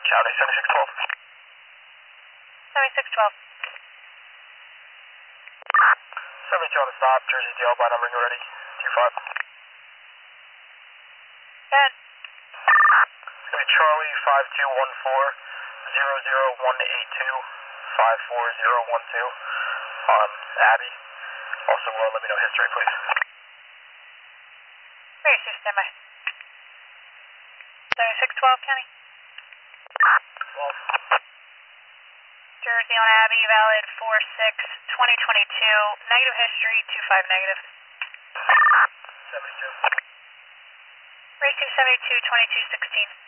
County 7612. 7612. 72 on the stop, Jersey DL by number, you ready? 25. Go ahead. It's going to be Charlie 5214-00182 54012 on Abby. Also, let me know history, please. Very soon, standby. 7612, County. 12. Jersey on Abbey, valid 4/6/2022. Negative history, 25 negative. 72. Race 272, 2216.